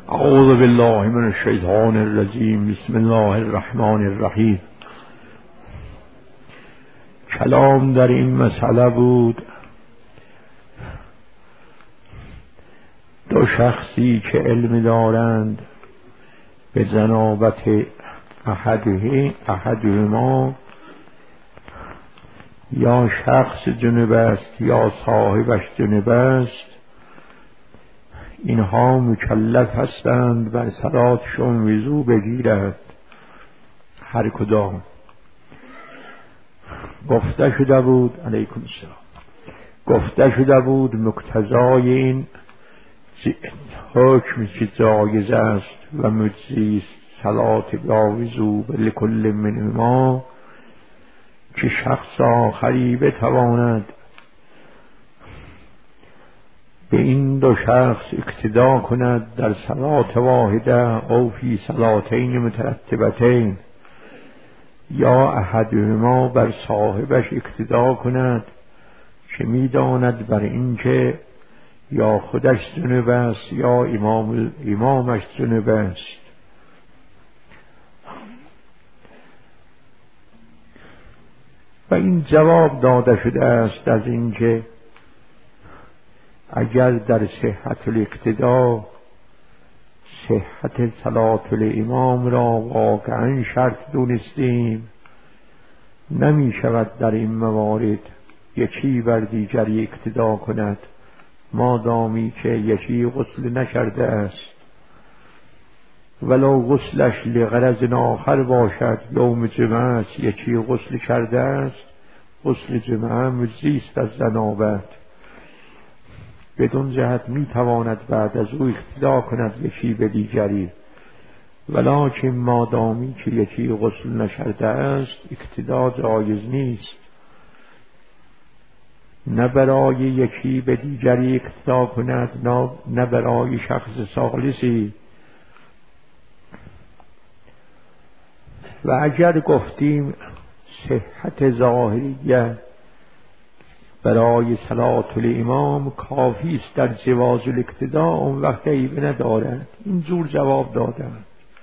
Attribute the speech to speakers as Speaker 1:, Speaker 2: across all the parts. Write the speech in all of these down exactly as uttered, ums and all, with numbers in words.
Speaker 1: اعوذ بالله من الشیطان الرجیم. بسم الله الرحمن الرحیم. کلام در این مسئله بود دو شخصی که علم دارند به جنابت احده احدهما، یا شخص جنب است یا صاحبش جنب است، اینها مکلف هستند بر صلاتشون وضو بگیرد هر کدام. گفته شده بود علیکم السلام گفته شده بود مقتضای این حکم که جایز است و مجزی است صلات با وضو لکل منهما، که شخص آخری بتواند به این دو شخص اقتدا کند در صلات واحده او فی صلاتین مترتبتین، یا احدهما بر صاحبش اقتدا کند که میداند بر این که یا خودش جنب است یا امام امامش جنب است. و این جواب داده شده است از این که اگر در صحت الاقتدا صحت صلات الامام را واقعا شرط دونستیم، نمی شود در این موارد یکی بر دیگری اقتدا کند مادامی که یکی غسل نکرده است، ولو غسلش لغرض آخر باشد. یوم جمعه است یکی غسل کرده است، غسل جمعه مجزی است از جنابت، بدون جهت می تواند بعد از او اقتدا کند یکی به دیگری، ولکن مادامی که یکی غسل نکرده است اقتدا جایز نیست. نه برای یکی به دیگری اقتدا کند نه برای شخص ثالثی. و اگر گفتیم صحت ظاهریه برای صلات الامام کافی است در جواز الاقتدا، اون وقت عیب ندارد. اینجور جواب دادن.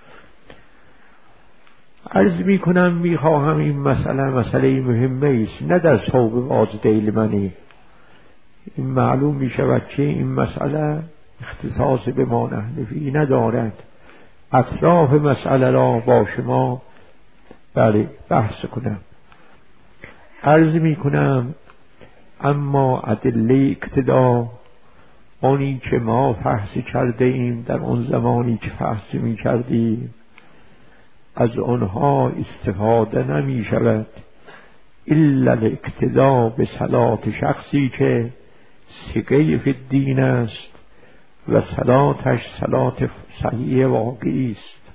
Speaker 1: عرض می کنم می خواهم این مسئله مسئله مهمه است، نه در صوب واجد منی. این معلوم می شود که این مسئله اختصاص به ما نحنفی ندارد. اطراف مسئله را با شما بله بحث کنم. عرض می کنم اما ادله اقتدا، آنی که ما فحص کرده ایم در اون زمانی که فحص می کردیم، از آنها استفاده نمی شود الا الاقتدا به صلات شخصی که ثقه فی الدین است و صلاتش صلات صحیح واقعی است.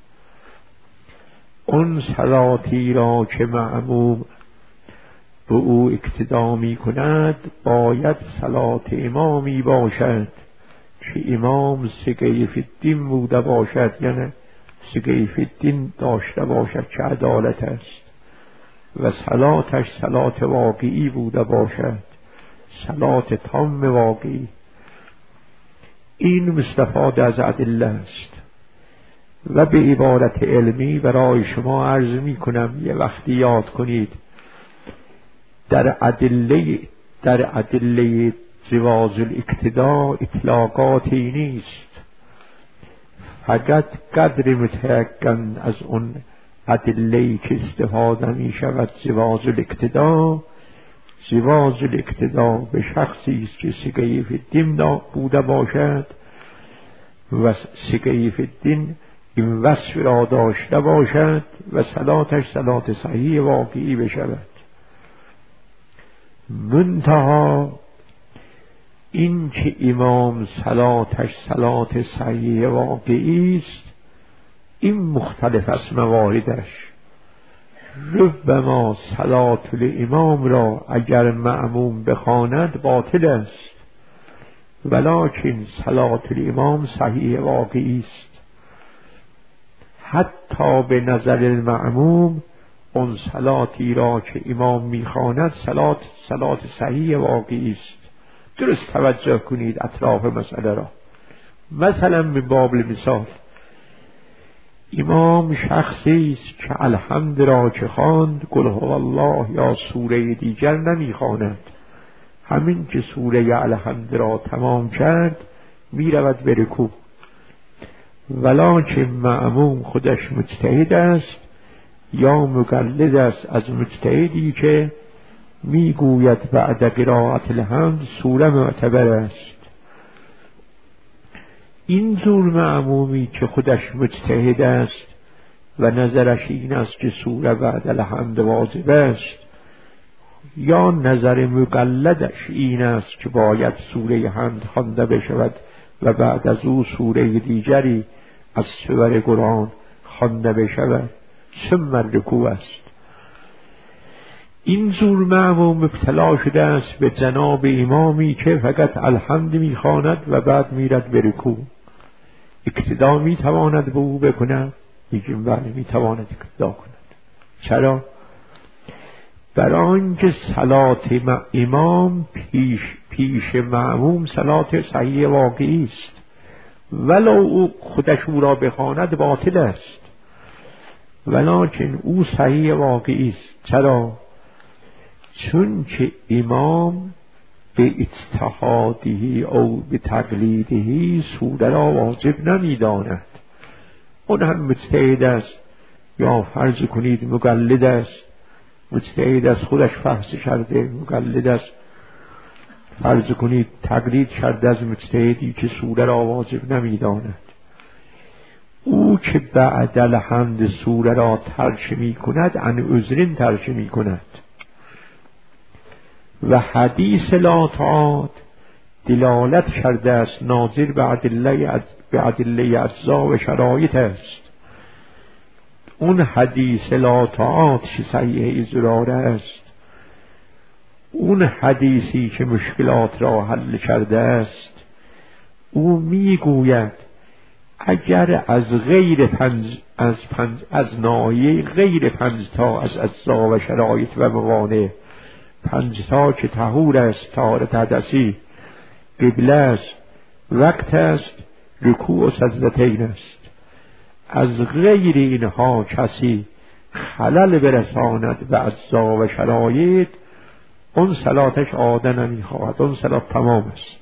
Speaker 1: اون صلاتی را که معموم به او اقتدا می کند باید صلات امامی باشد که امام ثقه فی الدین بوده باشد، یعنی ثقه فی الدین داشته باشد که عدالت است، و صلاتش صلات واقعی بوده باشد، صلات تام واقعی. این مستفاد از ادله است. و به عبارت علمی برای شما عرض می کنم یه وقتی یاد کنید، در ادله در ادله جواز الاقتدا اطلاقاتی نیست، فقط قدر متیقن از اون ادله که استفاده می شود جواز الاقتدا. جواز الاقتدا به شخصی است که ثقه فی الدین بوده باشد و ثقه فی الدین این وصف را داشته باشد و صلاتش صلات صحیح واقعی بشود. منتها این که امام صلاتش صلات صحیح واقعی است، این مختلف از مواردش. ربما صلات الامام را اگر معموم بخواند باطل است، ولکن صلات الامام صحیح واقعی است. حتی به نظر المعموم اون صلاتی را که امام میخواند صلات صلات صحیح واقعی است. درست توجه کنید اطراف مسئله را. مثلا به باب مثال امام شخصی است که الحمد را که خواند قل هو الله یا سوره دیگر نمیخواند، همین که سوره الحمد را تمام کرد میرود به رکوع، ولکن مأموم خودش مجتهد است یا مقلد است از مجتهدی که میگوید بعد قرائت الحمد سوره معتبر است. این جور مأمومی که خودش مجتهد است و نظرش این است که سوره بعد الحمد واجب است، یا نظر مقلدش این است که باید سوره حمد خوانده بشود و بعد از او سوره دیگری از سور قرآن خوانده بشود، ثم رکوع است. این جور مأموم ابتلا شده است به جناب امامی که فقط الحمد میخواند و بعد میرد به رکوع. اقتدا میتواند به او بکند؟ میگیم بله میتواند اقتدا کند. چرا؟ برای آنکه صلات امام پیش پیش مأموم صلات صحیح واقعی است، ولو او خودش او را بخواند باطل است، ولکن او صحیح واقعی است. چرا؟ چون که امام به اجتهادی او به تقلیدی سوره را واجب نمیداند. اون هم مجتهد است یا فرض کنید مقلد است، مجتهد است خودش فحص کرده، مقلد است فرض کنید تقلید کرده از مجتهدی که سوره را واجب نمیداند. او که بعد الحمد سوره را ترک می کند عن عذرین ترک می کند و حدیث لا تعاد دلالت کرده است ناظر به ادله به ادله اجزا و شرایط است. اون حدیث لا تعاد که صحیح ضرار است، اون حدیثی که مشکلات را حل کرده است، او میگوید اگر از غیر پنج از پنج از ناحیه غیر پنج تا از اجزا و شرایط و موانع، پنج تا که طهور است، طهارت حدثی، قبله است، وقت است، رکوع و سجدتین است، از غیر اینها کسی خلل برساند به اجزا و شرایط، اون صلاتش عاده نمیخواهد، اون صلات تمام است.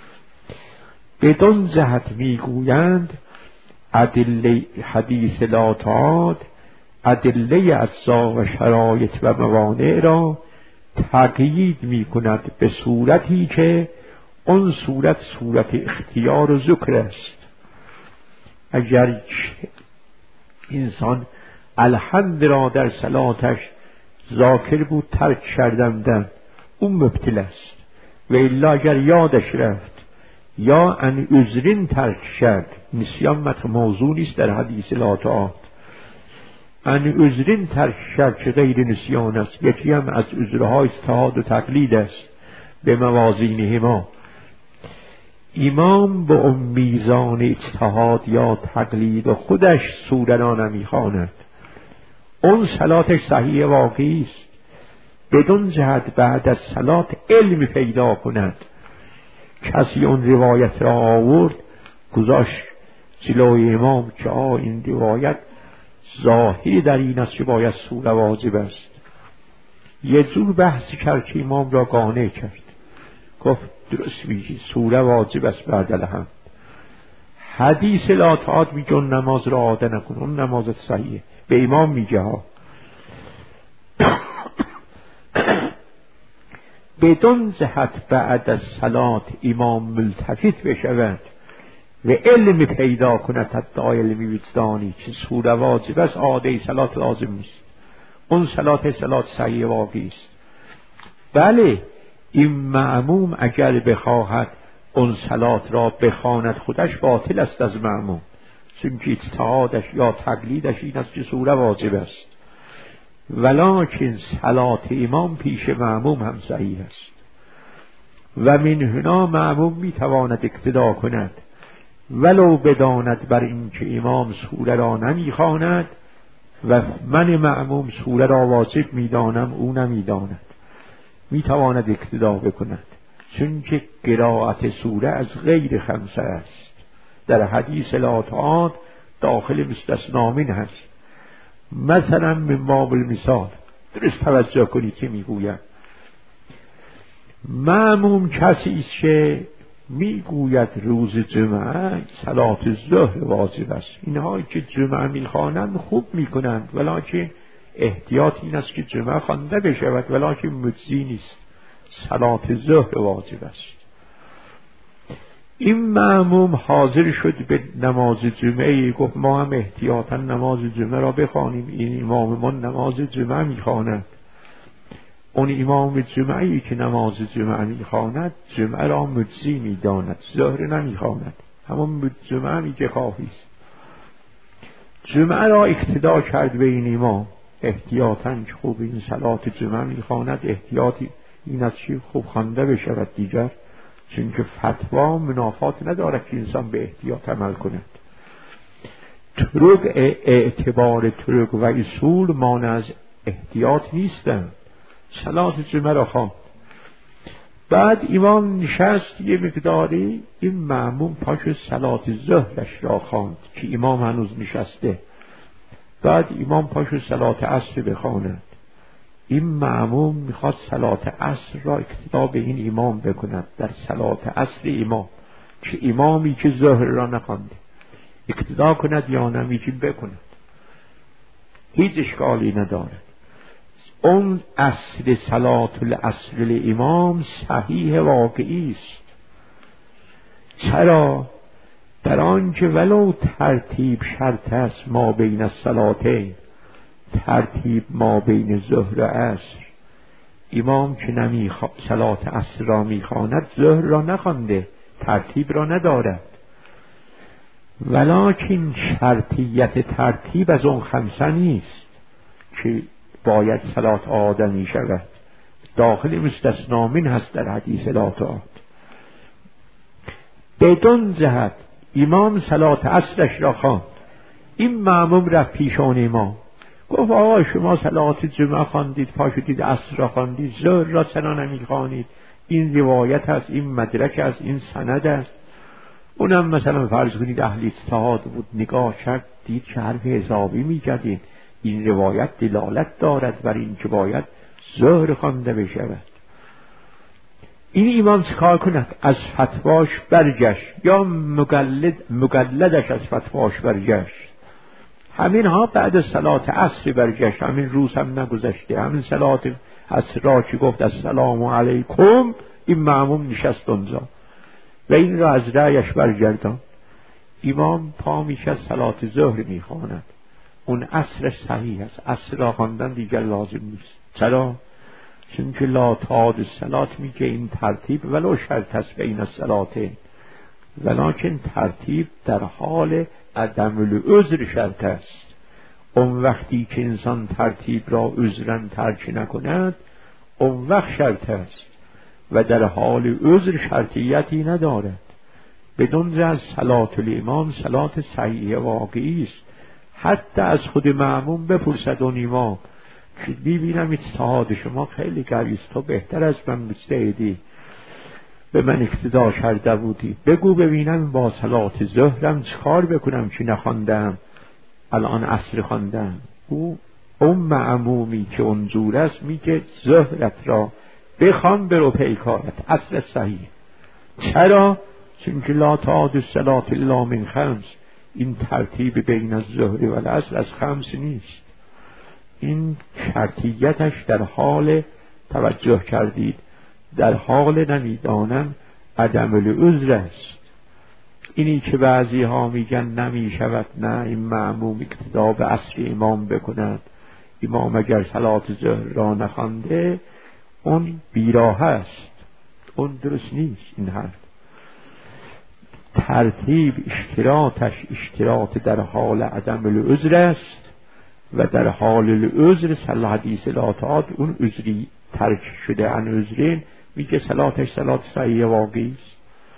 Speaker 1: بدون جهت میگویند ادله حدیث لا تعاد ادله اجزا و شرایط و موانع را تقیید می کند به صورتی که اون صورت صورت اختیار و ذکر است. اگر انسان الحمد را در صلاتش ذاکر بود ترک کردندن، اون مبتل است. و الا اگر یادش رفت یا ان عذرین ترک کرد، نسیان مت موضوع نیست در حدیث لا تعاد، ان عذرین ترک کرد که غیر نسیان است، یکی هم از عذرهای اجتهاد و تقلید است به موازینهما. امام به اون میزان اجتهاد یا تقلید و خودش سوره را نمیخواند، اون صلاتش صحیح واقعی است. بدون جهت بعد از صلات علم پیدا کند، کسی اون روایت را آورد گذاشت جلوی امام که آ این روایت ظاهری در این است که باید سوره واجب است، یه جور بحثی کرد که امام را قانع کرد، گفت درست میگی سوره واجب است بعد الحمد. حدیث لا تعاد میگه اون نماز را عاده نکن، اون نمازت صحیحه، به امام میگه ها. بدون جهت بعد از صلات امام ملتفت بشود و علم پیدا کند، حتی علمی وجدانی که سوره واجب است، عاده صلات لازم نیست، اون صلات صلات صحیح واقعی است. بله این مأموم اگر بخواهد اون صلات را بخواند خودش باطل است از مأموم، چون که اجتهادش یا تقلیدش این است که سوره واجب است، ولکن صلات امام پیش مأموم هم صحیح است و من هنا مأموم میتواند اقتدا کند ولو بداند بر این که امام سوره را نمیخواند و من مأموم سوره را واجب میدانم او نمیداند، میتواند اقتدا بکند، چون که قرائت سوره از غیر خمسه است، در حدیث لاطعات داخل مستثنامین هست. مثلا من باب المثال، درست توجه کنید که میگویم مأموم کسی است که میگوید روز جمعه صلات ظهر واجب است. اینهایی که جمعه میخوانند خوب میکنند، ولکن احتیاط این است که جمعه خوانده بشود، ولکن مجزی نیست، صلات ظهر واجب است. این مأموم حاضر شد به نماز جمعه، گفت ما هم احتیاطا نماز جمعه را بخوانیم، این امام ما نماز جمعه میخواند. اون امام جمعه‌ای که نماز جمعه میخواند جمعه را مجزی میداند، ظهر نمیخواند، همون جمعه که خواهیست. جمعه را اقتدا کرد به این امام احتیاطاً که خوب این صلات جمعه میخواند، احتیاطی این از چی خوب خوانده بشود دیگر، چون که فتوا منافات ندارد که انسان به احتیاط عمل کند. طرق اعتبار طرق و اصول مانع از احتیاط نیستند. صلات جمعه را خواند، بعد امام نشست یه مقداری، این مأموم پاش صلات ظهرش را خواند که امام هنوز نشسته. بعد امام پاش صلات عصر بخواند. این مأموم میخواد صلات عصر را اقتدا به این امام بکند در صلات عصر امام، که امامی که ظهر را نخوانده اقتدا کند یا نمیچی بکند، هیچ اشکالی ندارد. اون اصل صلات العصر الامام صحیح واقعی است. چرا؟ در آنکه ولو ترتیب شرط است ما بین الصلاتین، ترتیب ما بین ظهر و عصر، امام که نمیخواد صلات عصر را میخواند ظهر را نخوانده، ترتیب را ندارد، ولکن شرطیت ترتیب از اون خمسه نیست که باید صلات آدمی شود، داخل مستثنامین هست در حدیث لاطعات. بدون جهت امام صلات عصرش را خواند، این مأموم رفت پیشان امام گفت آقا شما صلات جمعه خواندید، پا شدید عصر را خواندید، ظهر را چرا نمیخوانید؟ این روایت است، این مدرک است، این سند است. اونم مثلا فرض کنید اهل اجتهاد بود، نگاه کرد دید که حرف حسابی میکردین، این روایت دلالت دارد بر این که باید ظهر خوانده بشود. این امام چکار کند؟ از فتواش برگشت، یا مقلد مقلدش از فتواش برگشت. همین ها بعد صلات عصر برگشت، همین روز هم نگذشته، همین صلات عصر را که گفت السلام علیکم، این مأموم نشست اونجا و این را از رأیش برگردان. امام پا میشه صلات ظهر میخواند، اون عصرش صحیح است، عصر را خواندن دیگر لازم نیست. چرا؟ چون که لا تعاد الصلات میگه این ترتیب ولو شرط است بین الصلاتین، ولکن ترتیب در حال عدم العذر شرط است. اون وقتی که انسان ترتیب را عذرا ترک نکند اون وقت شرط است و در حال عذر شرطیتی ندارد. بدون از صلات الامام صلات صحیح واقعی است. حتی از خود مأموم بپرسد اون امام که ببینم اجتهاد شما خیلی گریست، تو بهتر از من مجتهدی، به من اقتدا کرده بودی، بگو ببینم با صلات ظهرم چکار بکنم که نخواندم، الان عصر خواندم. او اون معمومی که اونجور است میگه ظهرت را بخوان برو پیکارت، عصر صحیح. چرا؟ چون که لا تعاد الصلات الا من خمس، این ترتیب بین الظهر و العصر از خمس نیست، این شرطیتش در حال توجه کردید در حال نمیدانم عدم العذر است. اینی که بعضی ها میگن نمی شود، نه این مأموم اقتدا به عصر امام بکند، امام اگر صلات ظهر را نخوانده اون بیراه است، اون درست نیست. این حرف ترتیب اشتراطش اشتراط در حال عدم العذر است و در حال العذر صلی حدیث لاطعات اون عذری ترک شده عن عذرین میگه صلاتش صلات صحیح واقعی است.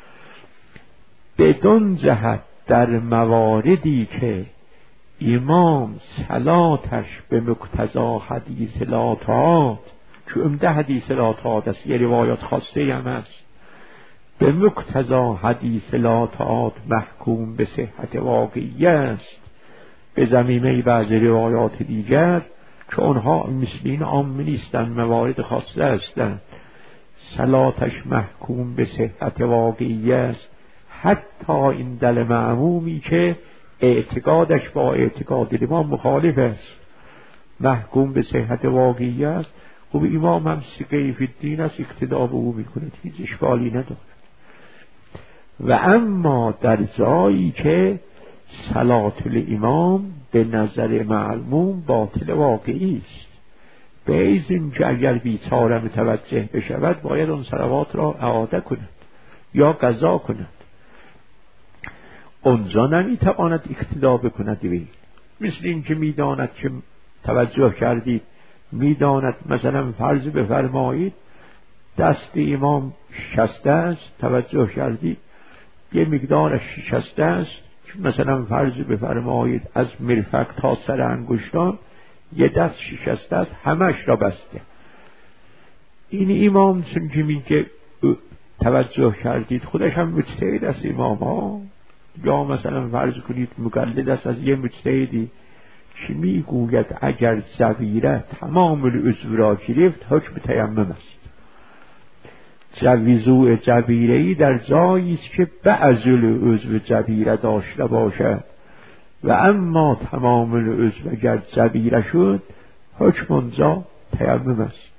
Speaker 1: بدون جهت در مواردی که امام صلاتش به مقتضا حدیث لاطعات، که عمده حدیث لاطعات است، یه روایات خاصه هم هست، به مقتضا حدیث لا تعاد محکوم به صحت واقعی است. به ضمیمه بعض روایات دیگر که اونها مثل این عام نیستند، موارد خاصه هستند، صلاتش محکوم به صحت واقعی است، حتی این دل معمومی که اعتقادش با اعتقاد امام مخالف است محکوم به صحت واقعی است. خب امام هم سقی فی الدین است، اقتدا به او میکنه، هیچ اشکالی نداره. و اما در جایی که صلات الامام به نظر معلوم باطل واقعی است، به این که اگر بیچاره متوجه بشود باید اون صلوات را اعاده کند یا قضا کند، اونجا نمیتواند اقتدا بکند. ببین مثل این که میداند که توجه کردید، میداند مثلا فرض بفرمایید دست امام شکسته است، توجه کردید یه مقدارش شکسته است، مثلا فرض بفرمایید از مرفق تا سر انگشتان یه دست شکسته است، همش را بسته. این امام چون که میگه توجه کردید خودش هم مجتهد است امام ها، یا مثلا فرض کنید مقلد است از یه مجتهدی که میگوید اگر جبیره تمام العضو را گرفت حکم تیمم است. وضوء جبیره‌ای در جایی است که بعض العضو جبیره داشته باشد و اما تمام العضو اگر جبیره شد حکم اونجا تیمم است.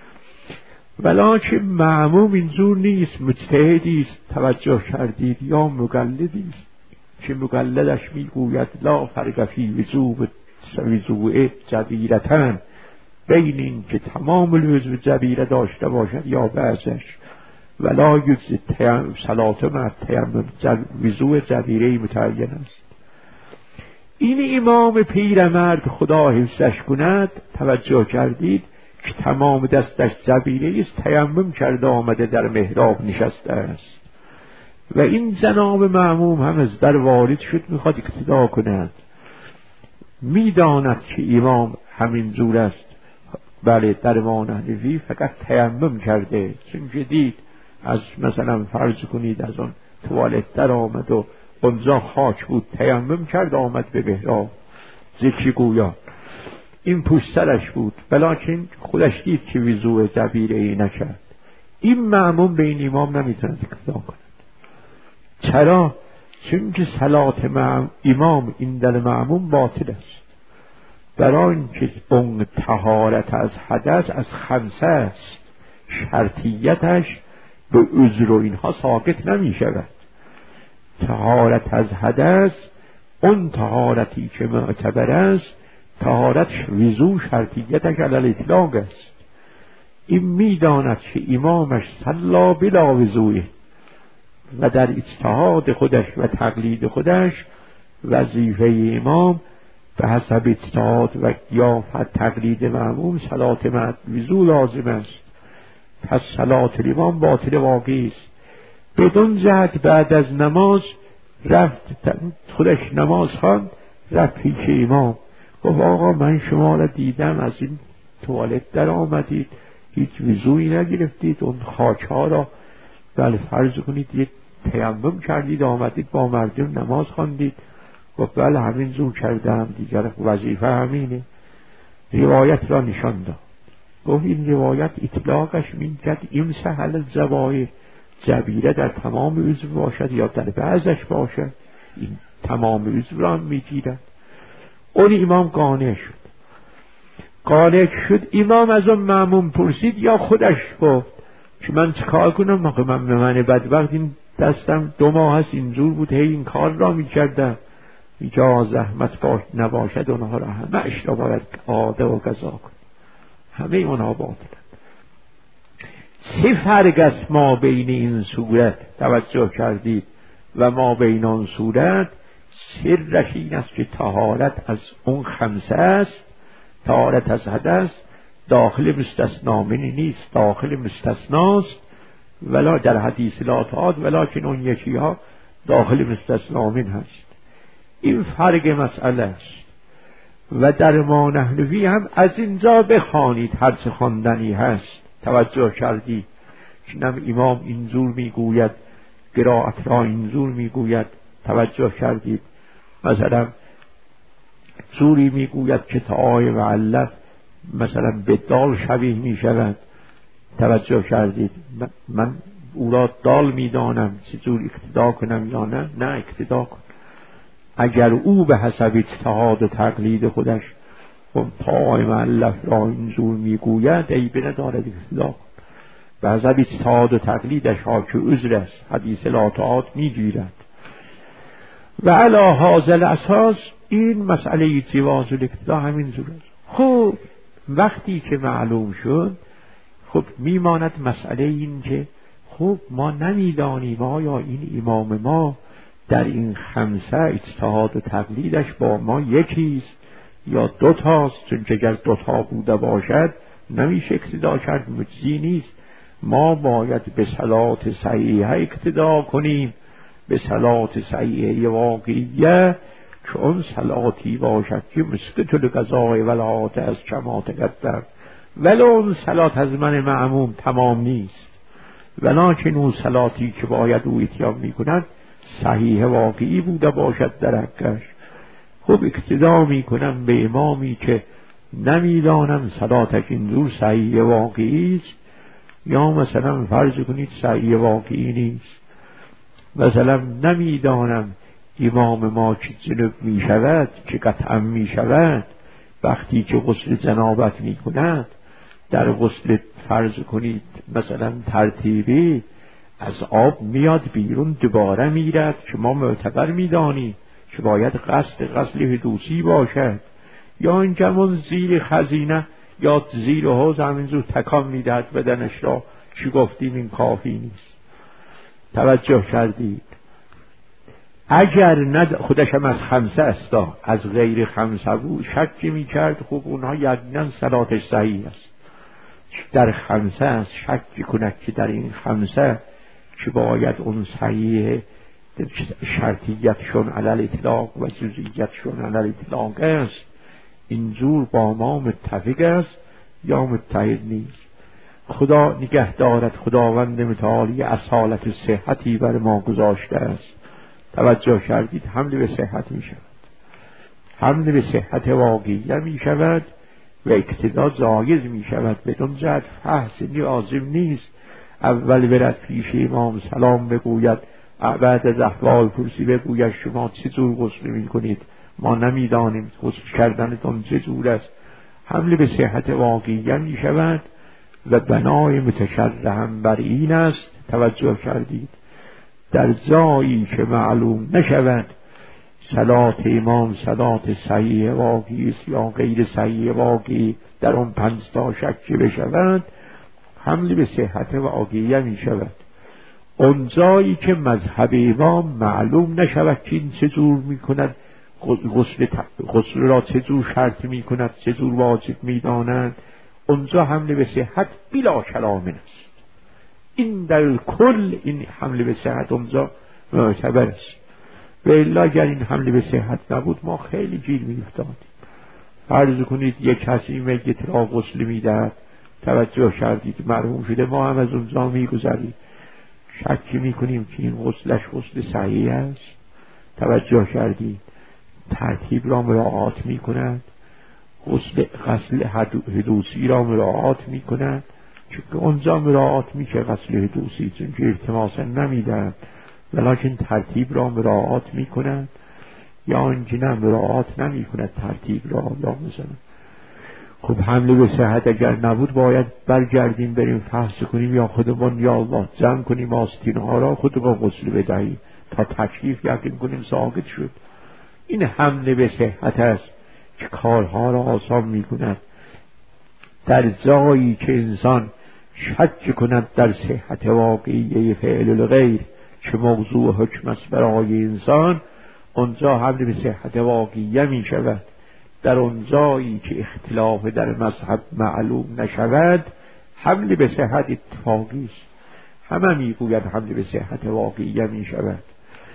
Speaker 1: ولکن معموم اینجور نیست، مجتهدی است، توجه کردید، یا مقلدی است که مقلدش میگوید لا فرق فی وضوء وضوء جبیرتن، بین این که تمام العضو جبیره داشته باشد یا بعضش، ولا یجزی صلات مع تیمم، وضوء جبیره متعین است. این امام پیرمرد خدا حفظش کند، توجه کردید که تمام دستش جبیره است، تیمم کرده آمده در محراب نشسته است و این جناب معموم هم از در وارد شد میخواد اقتدا کند، میداند که امام همین جور است، بله در ما نحنفی فقط تیمم کرده، چون دید از مثلا فرض کنید از اون توالت در آمد و اونجا خاک بود، تیمم کرد آمد به محراب ذکری گویا، این پوسترش بود، بلکن خودش دید که وضوء جبیره ای نکرد. این معموم به این امام نمیتونه اقتدا کند. چرا؟ چون که صلات امام این دل معموم باطل است، برای اینکه اون طهارت از حدث از خمسه است، شرطیتش به عذر و اینها ساقط نمی شود. طهارت از حدث اون طهارتی که معتبر است، طهارت وضو شرطیتش علی اطلاق است. این میداند که امامش صلا بلا وضوئه و در اجتهاد خودش و تقلید خودش وظیفه امام به حسب اجتهاد و یا تقلید معموم صلات مع وضو لازم است. پس صلات امام باطل واقعی است. بدون جهت بعد از نماز رفت خودش نماز خواند، رفت پیش امام گفت آقا من شما را دیدم از این توالت در آمدید، هیچ وضوئی نگرفتید، اون خاک ها را بله فرض کنید یه تیمم کردید آمدید با مردم نماز خواندید. گفت بله همین زور کردم، دیگر وظیفه همینه. روایت را نشان داد، گفت این روایت اطلاقش میگد این سهل الزوایه، جبیره در تمام عضو باشد یا در بعضش باشد، این تمام عضو را میگیرد. اون امام قانع شد. قانع شد امام از اون معموم پرسید یا خودش گفت که من چیکار کنم؟ من به من بدبخت این دستم دو ماه هست اینجور بود، هی این کار را میکردم، اینجا زحمت باش نباشد اونها را همه اش را باید عاده و قضا کن، همه اونها باطلند. چه فرق است ما بین این صورت، توجه کردید، و ما بین آن صورت؟ سرش این است که طهارت از اون خمسه است، طهارت از حدث داخل مستثنامنی نیست، داخل مستثناست، ولا در حدیث لا تعاد ولکن اون یکی ها داخل مستثنامن هست. این فرق مسئله است. و در ما نحنفی هم از اینجا بخوانید هر چه خواندنی هست، توجه کردید که نم امام اینجور میگوید قرائت را اینجور میگوید، توجه کردید؟ مثلا سوری میگوید که تاء معلق مثلا به دال شبیه میشود، توجه کردید؟ من او را دال میدانم، چجور اقتدا کنم یا نه؟ نه اقتدا کن. اگر او به حسب اجتهاد و تقلید خودش تاء معلق را اینجور میگوید، ای به ندارد اقتدا کن. به حسب اجتهاد و تقلیدش ها که عذر است، حدیث لاطعات میگیرد. و علی هذا الاساس این مسئله جواز الاقتدا همین جور است. خب وقتی که معلوم شد، خب میماند مسئله این که خب ما نمیدانیم آیا این امام ما در این خمسه اجتهاد و تقلیدش با ما یکیست یا دو تاست؟ چون که اگر دو تا بوده باشد نمیشه اقتدا کرد، مجزی نیست. ما باید به صلات صحیحه اقتدا کنیم، به صلات صحیحه واقعیه، که اون صلاتی باشد که مسکت القضاء ولات از کما تقدم، ولی اون صلات از من معموم تمام نیست، ولیکن اون صلاتی که باید او اتیان می کند صحیح واقعی بوده باشد در حقش. خب اقتدا می کنم به امامی که نمیدانم صلاتش اینجور صحیح واقعی است، یا مثلا فرض کنید صحیح واقعی نیست، مثلا نمیدانم امام ما که جنب می شود، که قطعا می شود وقتی که غسل جنابت می کند، در غسل فرض کنید مثلا ترتیبی از آب میاد بیرون دوباره میرد، که ما معتبر میدانیم که باید قصد غسل حدوثی باشد، یا اینکه همون زیر خزینه یا زیر حوض همینجور تکان میدهد بدنش را، چی گفتیم این کافی نیست. توجه کردید؟ اگر ند خودش هم از خمسه استا، از غیر خمسه بود شک میکرد، خب اونها یقینا صلاتش صحیح است. در خمسه است شک کند که در این خمسه که باید اون صحیح شرطیتشون علی الاطلاق و جزئیتشون علی الاطلاق است، اینجور با ما متفق است یا متحد نیست. خدا نگه دارد، خداوند متعالی اصالت صحتی بر ما گذاشته است. توجه کردید؟ حمل به صحت می شود، حمل به صحت واقعیه می شود و اقتدا جایز می شود. بدون جهت فحص لازم نیست اول برد پیش امام سلام بگوید، بعد از احوال پرسی بگوید شما چه جور غسل می کنید، ما نمیدانیم غسل کردنتون چه جور است. حمل به صحت واقعیه می شود و بنای متشرحم بر این است. توجه کردید؟ در جایی که معلوم نشود صلات امام صلات صحیح واقعی است یا غیر صحیح واقعی، در اون پنج تا شک بشود، حمل به صحت واقعیه می شود. اون جایی که مذهب امام معلوم نشود که این چجور می کند، غسل, غسل را چجور شرط می کند، چجور واجب می داند، اونجا حمل به صحت بلا کلام است. این در کل این حمل به صحت اونجا معتبر است. و الا اگر این حمل به صحت نبود ما خیلی گیر می افتادیم. فرض کنید یک کسی میت را غسل می دهد، توجه کردید مرحوم شده، ما هم از اونجا می گذاریم، شک می کنیم که این غسلش غسل صحیح است. توجه کردید؟ ترتیب را مراعات می کند، غسل غسل حدوثی را مراعات می کند، چون اونجا مراعات می که غسل حدوثی، چون که التماسا نمی دهد، ولیکن ترتیب را مراعات می کند، یا اینکه نه مراعات نمی کند ترتیب را. یا مثلا خب حمل به صحت اگر نبود باید برگردیم بریم فحص کنیم، یا خودمون یا الله جمع کنیم آستین ها را خودمون غسل بدهیم تا تکلیف یقین کنیم ساقط شد. این حمل به صحت است که کارها را آسان می کند. در جایی که انسان شک کند در صحت واقعی فعل الغیر که موضوع حکم است برای انسان، اونجا حمل به صحت واقعیه می شود. در اونجایی که اختلاف در مذهب معلوم نشود، حمل به صحت اتفاقی است. همه می گوید حمل به صحت واقعیه می شود.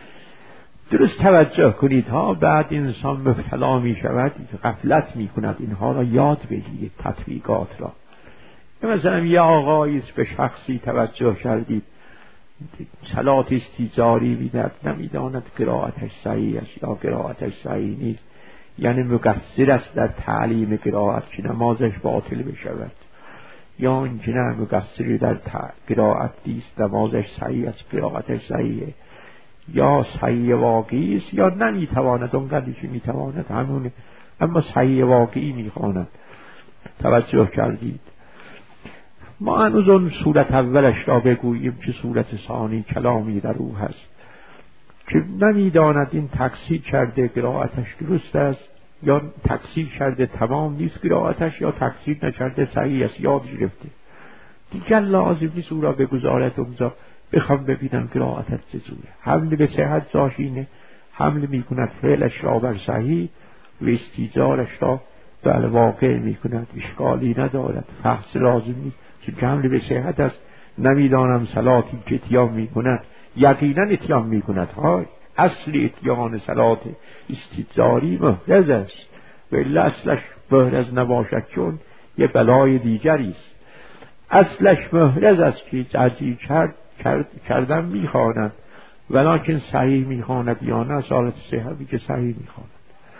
Speaker 1: درست توجه کنید ها. بعد انسان مبتلا می شود، غفلت می کند. اینها را یاد بگیرید، تطبیقات را. مثلا یه آقایی است به شخصی، توجه کردید، صلات استیزاری بیند نمیداند قرائتش صحیح است یا قرائتش صحیح نیست، یعنی مقصر است در تعلیم قرائت که نمازش باطل بشود، یا اینکه نه مقصری در قرائت نیست نمازش صحیح است قرائتش صحیحه، یا صحیح واقعی است یا نمیتواند اونقدری که میتواند همونه، اما صحیح واقعی میخواند. توجه کردید؟ ما هنوز اون صورت اولش را بگوییم که صورت ثانی کلامی در او هست که نمیداند این تقصیر کرده قرائتش درست است یا تقصیر کرده تمام نیست قرائتش، یا تقصیر نکرده صحیح است یاد گرفته، دیگر لازم نیست او را بگذارد اونجا بخوام ببینم قرائتت چطوره. حمل به صحت زاشینه، حمل میکند فعلش را بر صحیح و استیزارش را بر واقع میکند، اشکالی ندارد، فحص لازم نیست که حمل به صحت است. نمیدانم صلاتی که اتیان میکند یقینا اتیان میکند، های اصل اتیان صلات استیزاری محرز است و الا اصلش محرز نباشد چون یه بلای دیگری است. اصلش محرز است که تعجیل کرد کرد کردن میخواند ولکن صحیح میخواند یا نه صلات صحیحی که صحیح میخواند،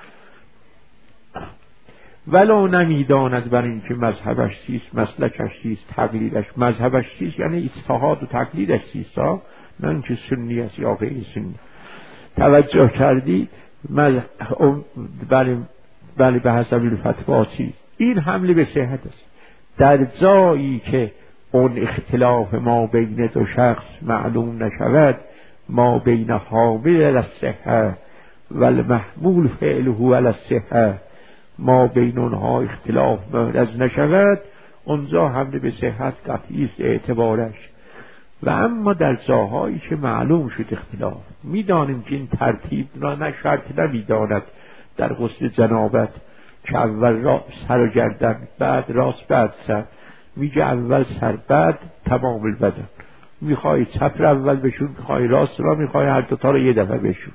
Speaker 1: ولو نمیداند بر این که مذهبش چیست مسلکش چیست تقلیدش. مذهبش چیست یعنی اجتهاد و تقلیدش چیست، نه اینکه سنی است یا غیر سنی. توجه کردی؟ بله بله به حسب الفتوا چیست. این حمل به صحت است در جایی که اون اختلاف ما بین دو شخص معلوم نشود، ما بین حامل علی الصحه و المحمول فعله علی الصحه، ما بین اونها اختلاف محرز نشود، اونجا حمل به صحت قطعی است اعتبارش. و اما در جاهایی که معلوم شد اختلاف، میدانیم که این ترتیب را نه شرط نمیداند در غسل جنابت که اول را سر و گردن بعد راست بعد سر، میگه اول سر بعد تمام البدن، میخوای چپ را اول بشون میخوای راست را، میخوای هر دوتا رو یه دفعه بشون.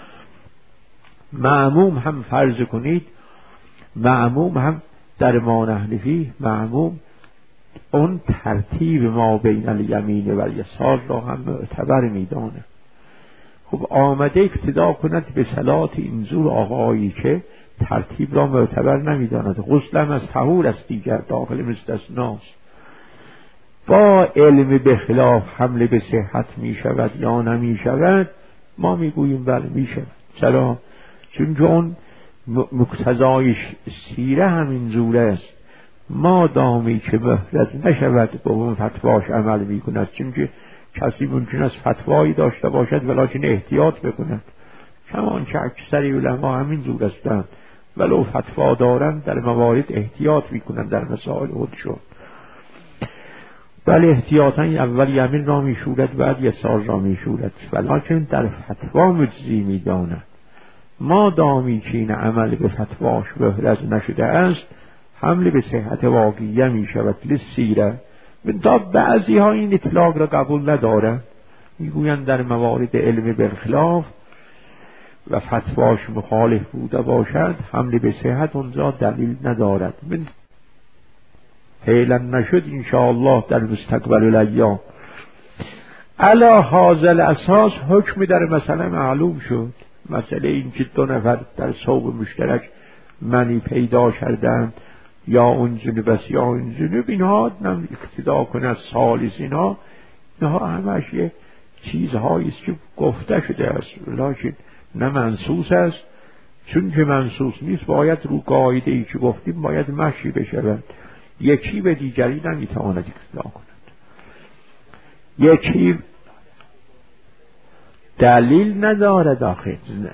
Speaker 1: معموم هم فرض کنید، معموم هم در ما نحنفی معموم اون ترتیب ما بین الیمین و الیسار را هم معتبر میدانه. خب آمده اقتدا کند به صلات اینجور آقایی که ترتیب را معتبر نمیداند، غسل هم از طهور است دیگر داخل مستثناست، با علم به خلاف حمله به صحت می شود یا نمی شود، ما می گوییم بله می شود. چرا؟ چون اون مقتضای سیره همین جوره است، ما دامی که محرز نشود به اون فتواش عمل می کند، چون که کسی ممکن است فتوایی داشته باشد ولیکن احتیاط بکند، کمان که اکثر علما همین جور هستند ولو فتوا دارند در موارد احتیاط می کنند در مسائل خودشون، بله احتیاطاً اول یمین را می شورد بعد یسار را می شورد، ولیکن در فتوا مجزی می داند. ما دامی که این عمل به فتواش محرز نشده است حمل به صحت واقعیه می شود لسیره. تا بعضی ها این اطلاق را قبول ندارند، می گویند در موارد علم بالخلاف و فتواش مخالف بوده باشد حمل به صحت اونجا دلیل ندارد. من فعلا نشد انشاءالله در مستقبل الایام. علا حاصل اساس حکم در مسئله معلوم شد، مسئله این که دو نفر در ثوب مشترک منی پیدا کردند یا اون جنوبست یا اون جنوب، اینها نم اقتدا کند سالس، اینها اینها همش یه چیزهاییست که گفته شده است لیکن نه منصوص است، چون که منصوص نیست باید رو قاعده ای که گفتیم باید مشی بشود، یکی به دیگری نمیتواند اقتدا کند. یکی دلیل نداره داخل نه.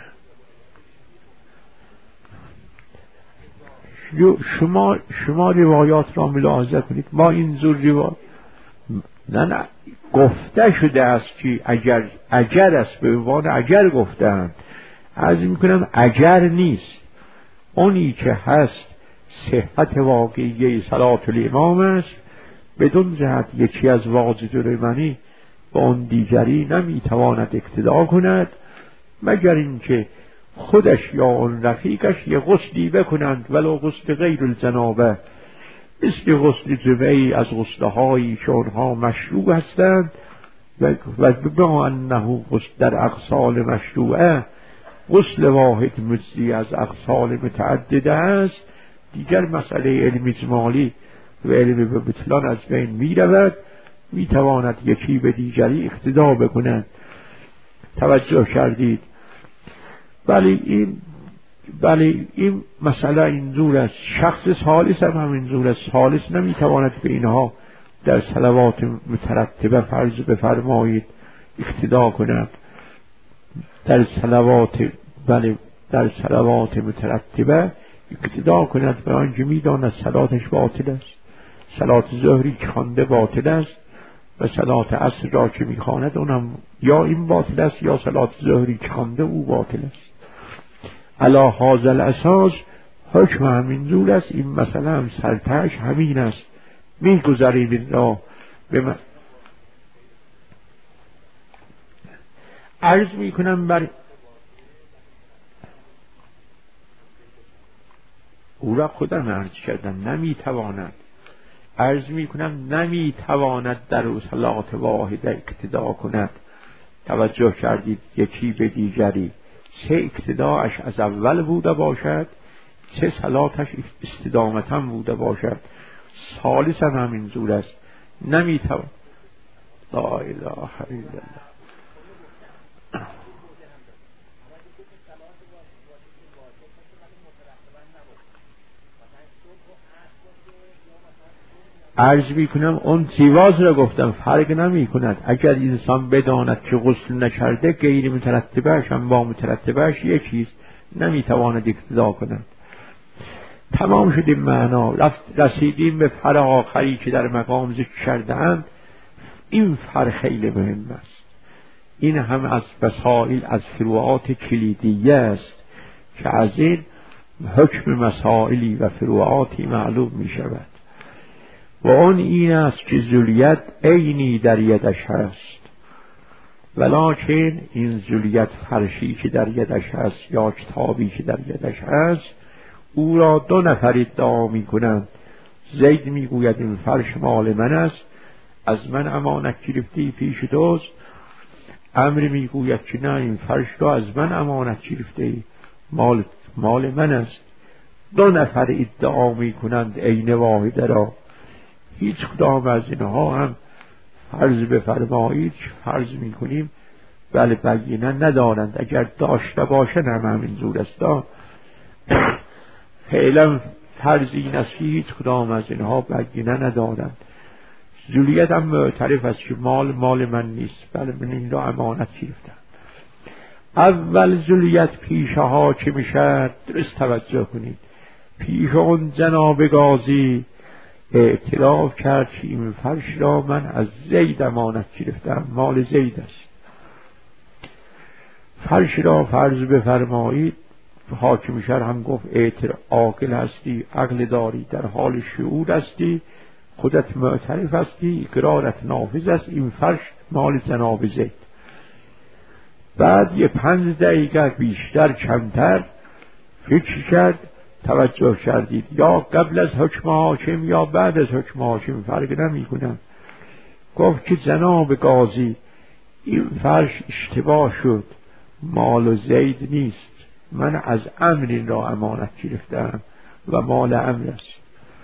Speaker 1: شما شما روایات را ملاحظه کنید، ما اینجور روایات نه نه گفته شده است که اگر اگر است به عنوان اگر گفتند، عرض میکنم اگر نیست، اونی که هست صحت واقعی صلات الامام است، بدون جهت یکی از واجد المنی با اون دیگری نمیتواند اقتدا کند مگر اینکه خودش یا اون رفیقش یه غسلی بکنند، ولو غسل غیر الجنابه، مثل غسل جمعی از غسلهایی که اونها مشروع هستند و بما انه در اقسال مشروعه غسل واحد مجزی از اقسال متعدده است، دیگر مسئله علم اجمالی و علم به بطلان از بین می رود، می تواند یکی به دیگری اقتدا بکند. توجه کردید؟ ولی این ولی این مسئله اینجور است. شخص ثالث هم همینجور است. ثالث نمی تواند به اینها در صلوات مترتبه فرض بفرمایید اقتدا کند. در صلوات بله در صلوات مترتبه اقتدا کند، برای آنکه می‌داند صلاتش باطل است. صلات ظهری که خوانده باطل است و صلات عصر را که می‌خواند اونم یا این باطل است یا صلات ظهری که خوانده او باطل است. علی هذا الاساس حکم همین جور است. این مسئله هم سرتش همین است. می‌گذاریم این را به من عرض می‌کنم بر او را خودم عرض کردم نمیتواند عرض میکنم نمیتواند در صلات واحده اقتدا کند. توجه کردید؟ یکی به دیگری، چه اقتداعش از اول بوده باشد چه صلاتش استدامتا بوده باشد. ثالث هم همین زور است. نمیتواند. لا اله الا الله. عرض میکنم اون جواز را گفتم فرق نمی کند. اگر انسان بداند که غسل نکرده غیر مترتبهش هم با مترتبهش یکیست، نمیتواند اقتدا کند. تمام شد این معنا. رسیدیم به فر آخری که در مقام ذکر کرده‌اند. این فر خیلی مهم است. این هم از مسائل از فروعات کلیدیه است که از این حکم مسائلی و فروعاتی معلوم می شود. و اون این است که ذولیت عینی در یدش هست، ولکن این ذولیت فرشی که در یدش هست یا کتابی که در یدش هست او را دو نفر ادعا می کنند. زید می گوید این فرش مال من است، از من امانت گرفته پیش دوست. عمرو می گوید که نه، این فرش را از من امانت گرفته مال مال من است. دو نفر ادعا می کنند عین واحده را. هیچ کدام از اینها هم فرض بفرمایید فرض می کنیم بله بینه ندارند. اگر داشته باشن هم همین زور است. فعلا فرض این است که هیچ کدام از اینها بینه ندارند. ذولیت هم معترف است که مال مال من نیست، بله من این را امانت گرفتم. اول ذولیت پیش ها که میشد، درست توجه کنید، پیش اون جناب قاضی اعتراف کرد که این فرش را من از زید امانت گرفتم، مال زید است. فرش را فرض بفرمایید حاکم شهر هم گفت اعتراف عاقل هستی، عقل داری، در حال شعور هستی، خودت معترف هستی، اقرارت نافذ است، این فرش مال جناب زید. بعد یه پنج دقیقه بیشتر کمتر فکر کرد. توجه کردید؟ یا قبل از حکم حاکم یا بعد از حکم حاکم فرق نمی کنم. گفت که جناب قاضی این فرش اشتباه شد، مال زید نیست، من از امر این را امانت گرفتم و مال امر است.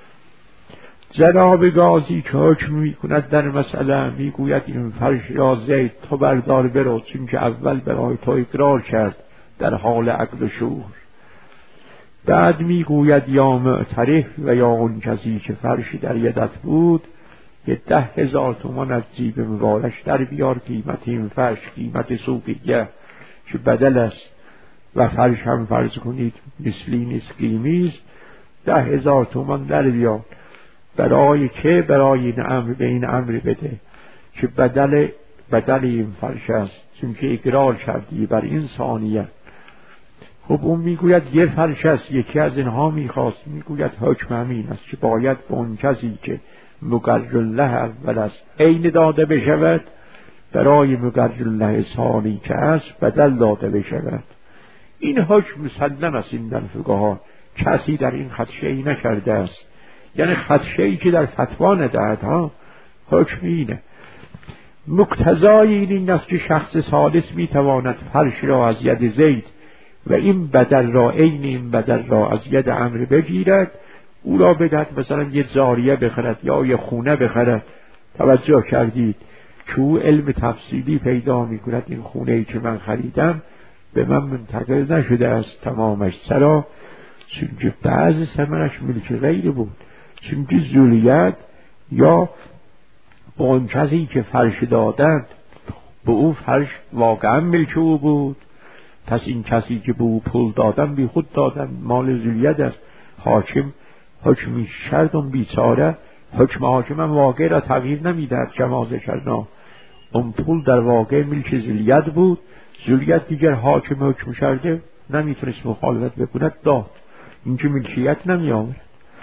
Speaker 1: جناب قاضی که حکم می کند در مسئله می گوید این فرش را زید تو بردار برو، چون که اول برای تو اقرار کرد در حال عقل و شعور. بعد می گوید یا معترف و یا اون کسی که فرشی در یدت بود یه ده هزار تومان از جیب مبارش در بیار، قیمت این فرش قیمت سوقیه که بدل است و فرش هم فرض کنید مثلی نیست قیمیست، ده هزار تومان در بیار. برای که برای این امر به این امر بده که بدل بدل این فرش است، چون که اقرار کردی بر این ثانیه. خب اون میگوید یه فرش است، یکی از اینها میخواست، میگوید حکم همین است که باید به اون کسی که مقرر له اول است عین داده بشود، برای مقرر له ثانی که است بدل داده بشود. این حکم مسلم است. این در فقها کسی در این خدشه‌ای نکرده است، یعنی خدشه‌ای که در فتوا ندهد ها، حکم اینه. مقتضای این است که شخص ثالث میتواند فرش را از ید زید و این بدل را عین این بدل را از ید عمرو بگیرد، او را بدهد، مثلا یه زاریه بخرد یا یه خونه بخرد. توجه کردید که او علم تفصیلی پیدا میکند این خونه ای که من خریدم به من منتقل نشده است تمامش، سرا چونکه بعض ثمرش ملک غیر بود، چونکه ذولیت یا با اون کسی که فرش دادند به او فرش واقعا ملک او بود، پس این کسی که به او پول دادن بی خود دادن، مال ذولیت است. حاکم حکمی شرط اون بیچاره، حکم حاکم هم واقع را تغییر نمیدهد. جماز کرنا اون پول در واقع ملک ذولیت بود، ذولیت دیگر حاکم حکم شرده نمیتونست مخالفت بکند، داد، اینکه ملکیت نمی آورد.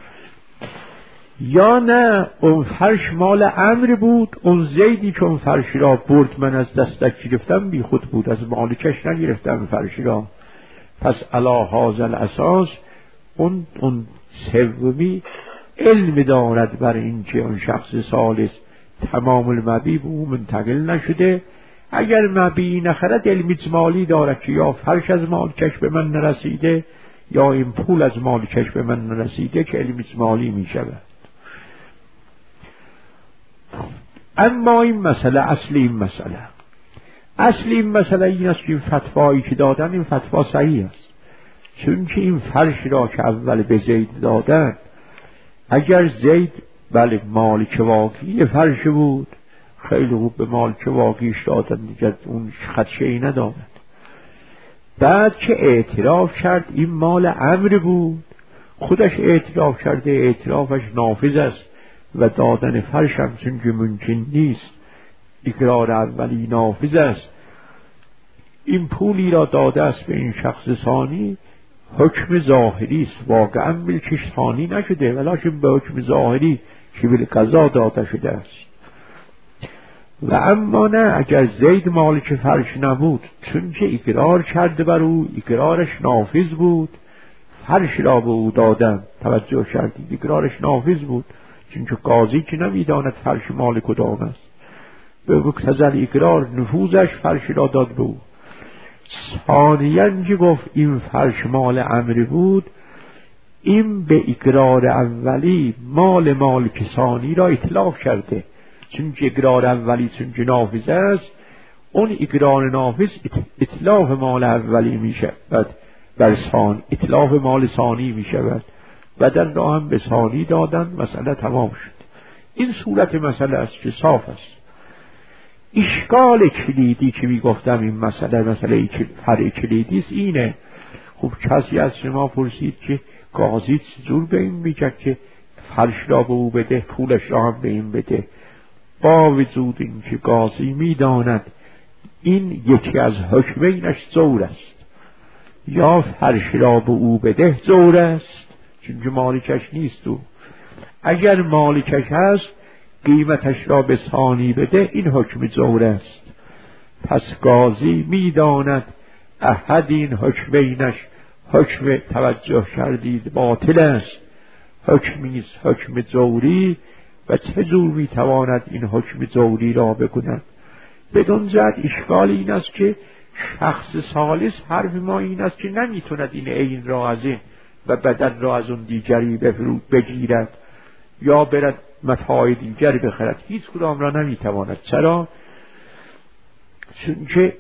Speaker 1: یا نه اون فرش مال عمرو بود، اون زیدی که اون فرش را برد من از دستک گرفتم بی خود بود، از مالکش نگرفتم فرش را. پس علی هذا الاساس اون اون سومی علم دارد بر این که اون شخص ثالث تمام المبی به او منتقل نشده. اگر مبی نخرد علم اجمالی دارد که یا فرش از مالکش به من نرسیده یا این پول از مالکش به من نرسیده که علم اجمالی می شود. اما این مسئله اصلی این مسئله اصلی این مسئله این است که این فتوایی که دادن این فتوا صحیح است، چون که این فرش را که اول به زید دادن، اگر زید بله مالک واقعی فرش بود خیلی خوب به مالک واقعیش دادن دیگر اون خدشه ای ندامد. بعد که اعتراف کرد این مال عمرو بود، خودش اعتراف کرده، اعترافش نافذ است و دادن فرش هم چون که ممکن نیست، اقرار اولی نافذ است. این پولی را داده است به این شخص ثانی، حکم ظاهری است، واقعا ملکش ثانی نشده ولیکن به حکم ظاهری که بالقضا داده شده است. و اما نه اگر زید مالک فرش نبود، چون که اقرار کرده بر او، اقرارش نافذ بود، فرش را به او دادن. توجه کردید اقرارش نافذ بود، چون که قاضی که نمیداند فرش مال کدام است، به مقتضی اقرار نفوذش فرش را داد به او. ثانیاً که گفت این فرش مال عمرو بود، این به اقرار اولی مال مالک ثانی را اطلاق کرده، چون که اقرار اولی چون که نافذ است، اون اقرار نافذ اطلاق مال اولی می شود بر ثانی، اطلاق مال ثانی می شود و در را هم به ثانی دادن، مسئله تمام شد. این صورت مسئله است که صاف است. اشکال کلیدی که می گفتم این مسئله مسئله فرع کلیدی است اینه. خب کسی از شما پرسید که قاضی چجور به این میگه که فرش را به او بده پولش را هم به این بده، با وجود این که قاضی میداند این یکی از حکمینش زور است، یا فرش را به او بده زور است چون که مالکش نیست. او اگر مالکش هست قیمتش را به ثانی بده، این حکم زور است. پس قاضی میداند احد این حکمینش حکم، توجه کردید، باطل است، حکمیست حکم زوری و چه جور میتواند این حکم زوری را بکند. بدون جهت اشکال این است که شخص ثالث حرف ما این است که نمیتوند این عین را از این و بدل را از اون دیگری بگیرد یا برد متاع دیگری بخرد، هیچ کدام را نمیتواند. چرا؟ چون که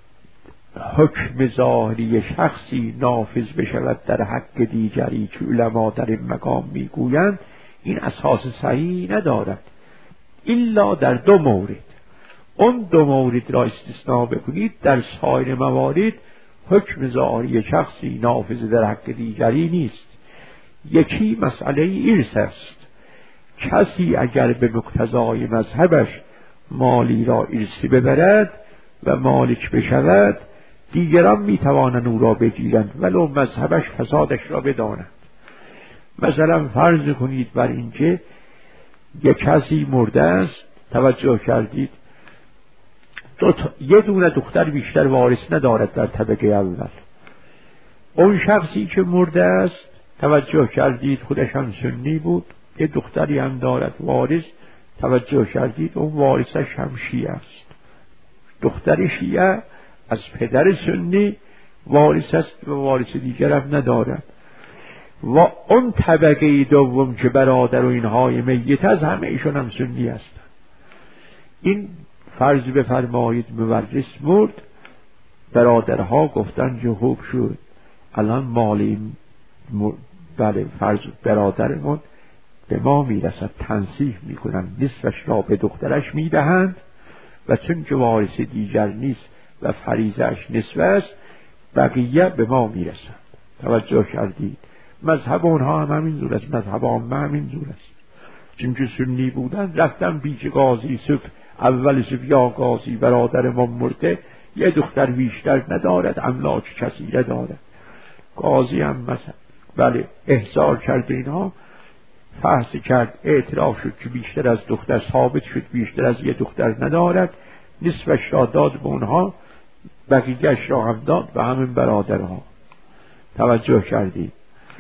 Speaker 1: حکم ظاهری شخصی نافذ بشود در حق دیگری که علما در این مقام میگویند این اساس صحیح ندارد الا در دو مورد. اون دو مورد را استثناء بکنید، در سایر موارد حکم ظاهری شخصی نافذ در حق دیگری نیست. یکی مسئله ارث است. کسی اگر به مقتضای مذهبش مالی را ارثی ببرد و مالک بشود، دیگران میتوانند او را بگیرند ولو مذهبش فسادش را بدانند. مثلا فرض کنید بر اینکه یک کسی مرده است، توجه کردید، دو تا، یه دونه دختر بیشتر وارث ندارد در طبقه اول. اون شخصی که مرده است، توجه کردید، خودش هم سنی بود، یه دختری هم دارد وارث توجه کردید؟ اون وارثش هم شیعه است. دختر شیعه از پدر سنی وارث است و وارث دیگر هم ندارد. و اون طبقه دوم که برادر و اینهای میت از همه ایشون هم سنی هستند. این فرض بفرمایید مورث مرد، برادرها گفتن که خوب شد الان مال این م... بله فرض برادرمون به ما میرسد، تنصیح میکنن، نصفش را به دخترش میدهند و چون که وارث دیگر نیست و فریضه‌اش نصف است بقیه به ما میرسند. توجه کردید؟ مذهب اونها هم همین جور است، مذهب عامه همین جور است. چون که سنی بودن رفتن بیچ قاضی صف اول صف یا قاضی برادر ما مرده یه دختر بیشتر ندارد، املاک کثیره دارد. قاضی هم مثلا بله احضار کرد، اینها فحص کرد، اعتراف شد که بیشتر از دختر ثابت شد بیشتر از یه دختر ندارد، نصفش را داد به اونها، بقیه‌اش را هم داد به همین برادرها. توجه کردید؟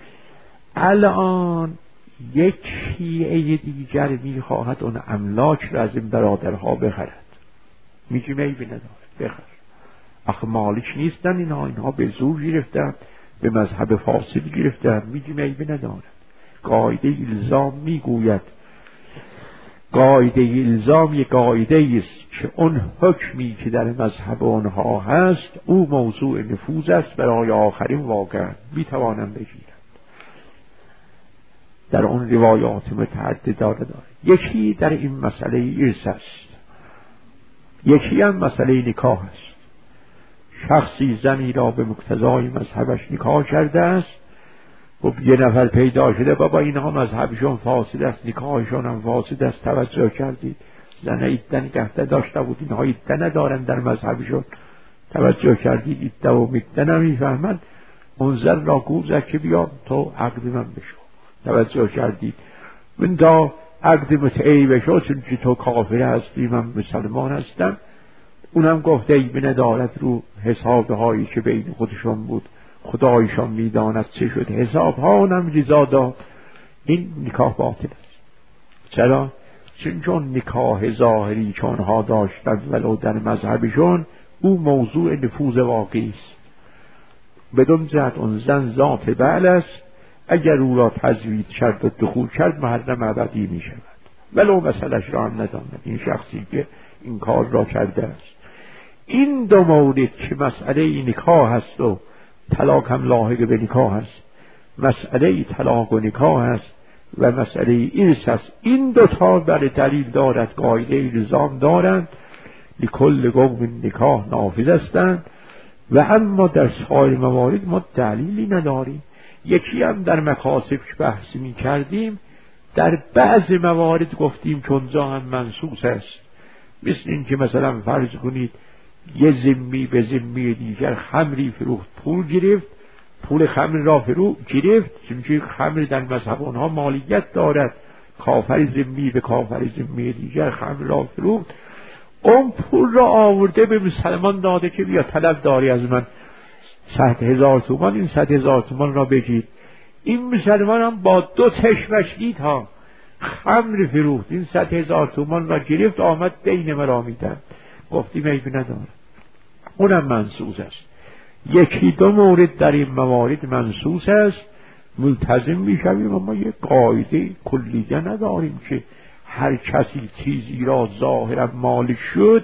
Speaker 1: الان یک شیعه دیگر میخواهد اون املاک را از این برادرها بخرد. میگه میبی ندارد بخر، آخه مالک نیستن اینها، اینها به زور گرفتن، به مذهب فاسد گرفتن. میگه میبی ندارد. قاعده الزام میگوید، قاعده الزام یک قاعده است که اون حکمی که در مذهب آنها هست او موضوع نفوذ است برای آخرین واقع میتوانم بگیرم. در اون روایات متعدد داره داره. یکی در این مسئله ارث است، یکی هم مسئله نکاح است. شخصی زنی را به مقتضای مذهبش نکاح کرده است، خب یه نفر پیدا شده بابا اینها مذهبشون فاسد است، نکاحشون هم فاسد است. توجه کردید؟ زن عده نگهده داشته بود، اینها عده ندارن در مذهبشون. توجه کردید؟ عده و مده نمیفهمند. اون زن را گفت زد که بیا تو عقد من بشو. توجه کردید؟ من تا عقد متعی بشو چون که تو کافر هستی من مسلمان هستم. اونم گفته ای به ندارد رو حساب هایی که بین خودشون بود خدایشان میداند چه شد، حساب ها اونم رضا داد. این نکاح باطل است. چرا؟ چون چون نکاح ظاهری چون ها داشتند ولو در مذهبشون او موضوع نفوذ واقعی است. بدون جهت اون زن ذات بعل است، اگر او را تزویج کرد و دخول کرد محرم ابدی می شود ولو مسئلهش را هم نداند این شخصی که این کار را کرده است. این دو مورد که مسئله نکاح هست و طلاق هم لاحق به نکاح هست، مسئله طلاق و نکاح هست و مسئله ارث هست، این دو تا بر دلیل دارد، قاعده الزام دارند، لکل قوم نکاح نافذ هستند. و اما در سایر موارد ما دلیلی نداریم. یکی هم در مکاسب که بحث می کردیم در بعض موارد گفتیم که اونجا هم منصوص است، مثل این که مثلا فرض کنید یه ذمی به ذمی دیگر خمری فروخت، پول گرفت، پول خمر را فرو گرفت، چون خمر در مذهب آنها مالیت دارد، کافر ذمی به کافر ذمی دیگر خمر را فروخت، اون پول را آورده به مسلمان داده که بیا طلب داری از من صد هزار تومان، این صد هزار تومان را بگیر. این مسلمان هم با دو چشمش دید ها خمر فروخت، این صد هزار تومان را گرفت آمد دین مرا میدن. گفتیم عیبی نداره، اونم منصوص است. یکی دو مورد در این موارد منصوص است، ملتزم میشویم، اما یک قاعده کلیه نداریم که هر کسی چیزی را ظاهرا مالک شد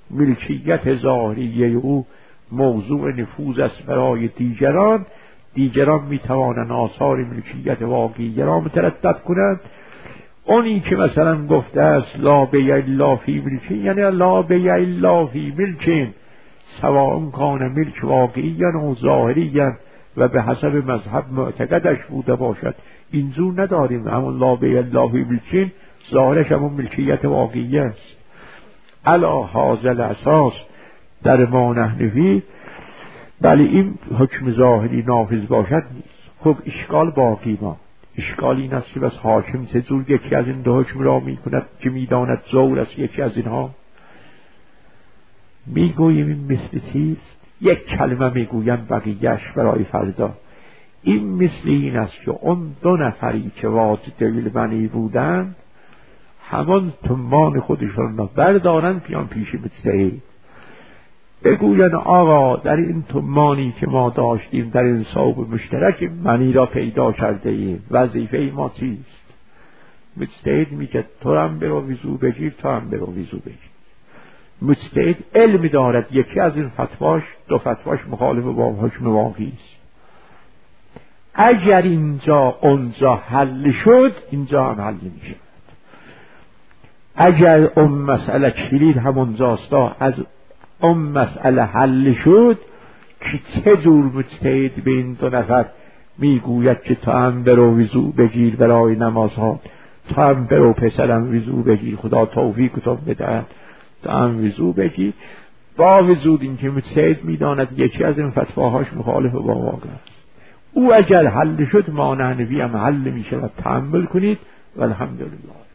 Speaker 1: ملکیت ظاهریه او موضوع نفوذ است برای دیگران، دیگران میتوانند آثار ملکیت واقعی را متردد کنند. اونی که مثلا گفته است لا بیع الا فی ملکین، یعنی لا بیع الا فی ملکین سواء کان ملک واقعی و ظاهری و به حسب مذهب معتقدش بوده باشد، اینجور نداریم. همون لا بیع الا فی ملکین ظاهرش همون ملکیت واقعی است. علی هذا الاساس در ما نحنفی بلی این حکم ظاهری نافذ باشد نیست. خب اشکال باقی ما، اشکال این است که بس حاکم چجور یکی از این دو حکم را می کند که می داند زور است یکی از اینها. می گوییم این مثل چیست؟ یک کلمه می گویم بقیهش برای فردا. این مثل این است که اون دو نفری که واجد دل منی بودند همان تمان خودشان را بردارن بیان پیش مجتهد، بگوین آقا در این تمانی که ما داشتیم در انصاب مشترک منی را پیدا کرده ایم، وظیفه ما چیست؟ مجتهد میگه تو هم برو وضو بگیر، تو هم برو وضو بگیر. مجتهد علم دارد یکی از این فتواش دو فتواش مخالف با حکم واقعی است. اگر اینجا اونجا حل شد اینجا هم حل نمیشه. اگر اون مسئله کلید همونجاست از اون مسئله حل شد که چه جور مجتهد به این دو نفر میگوید که تو هم برو وضو بگیر برای نمازها، تو هم برو پسرم وضو بگیر، خدا توفیق تو بدهد، تو هم وضو بگیر. با وجود این که مجتهد میداند یکی از این فتواهاش مخالف با واقع است، او اگر حل شد ما نحنفی هم حل میشه و تحمل کنید و الحمدلله.